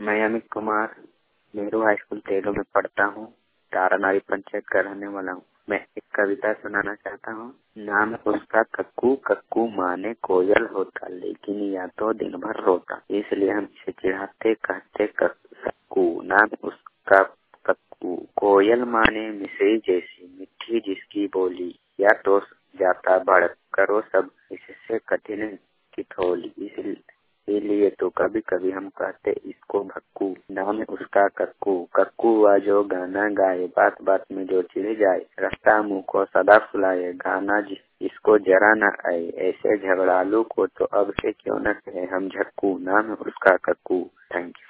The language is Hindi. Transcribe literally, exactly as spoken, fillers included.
मैं अमित कुमार नेहरू हाई स्कूल तेलो में पढ़ता हूँ। तारानारी पंचायत का रहने वाला हूँ। मैं एक कविता सुनाना चाहता हूँ। नाम उसका कक्कू, कक्कू माने कोयल होता, लेकिन या तो दिन भर रोता, इसलिए हम इसे चिढ़ाते कहते कक्कू। नाम उसका कक्कू, कोयल माने मिश्री जैसी मिठी जिसकी बोली, या तो जाता बढ़ करो सब इससे कठिन ठिठोली, इसीलिए तो कभी कभी हम कहते इसको भक्कू। नाम उसका कक्कू, कक्कू हुआ जो गाना गाए, बात बात में जो चिढ़ जाए, रास्ता मुंह को सदा फुलाए, गाना इसको जरा न आए, ऐसे झगड़ालू को तो अब से क्यों न कहे हम झक्कू। नाम उसका कक्कू। Thank you.